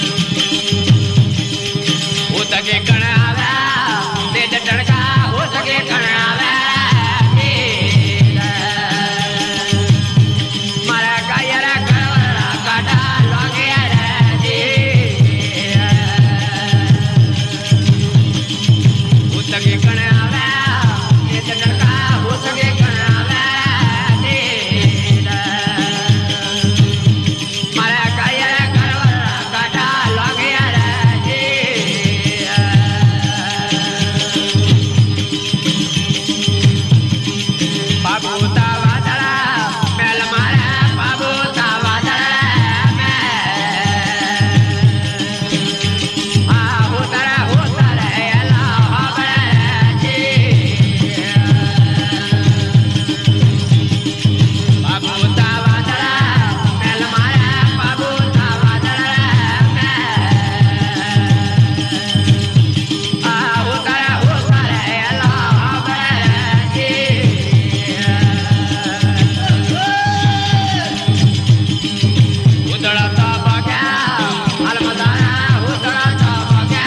हो सके कण आवे तेज टड़का हो सके कण आवे मारा कायरा करवरा काटा लगे रे जी हो सके कण आवे तेज टड़का हो सके कण आवे मारा कायरा करवरा काटा लगे रे जी बाबूता वादड़ा मेल मारे बाबूता वादड़ा में होता रे एला हबड़े जी बाबूता वादड़ा मेल मारे बाबूता वादड़ा में होता रे एला हबड़े जी उदड़ता बगा अलमदाना उदड़ता बगा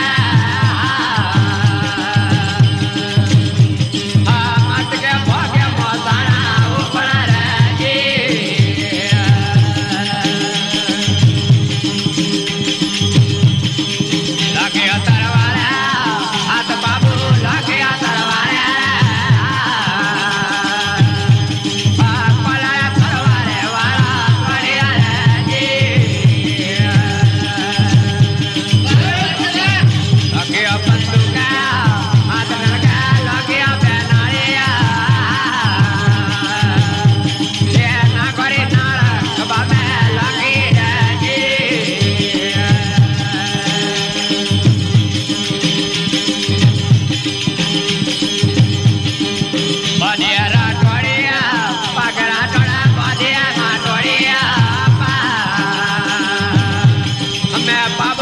मत के भगे मदाना ऊपर रे जी लगे तरवारे हाथ बाबू लगे तरवारे पला तरवारे वाला बढ़िया रे जी लगे बंदूका हाथ लगा लगे बेनारिया ये ना करे नाड़ा बाबे लगे रे जी बदिया टोड़िया पगड़ा टोड़ा बदिया टोड़िया मैं बाबा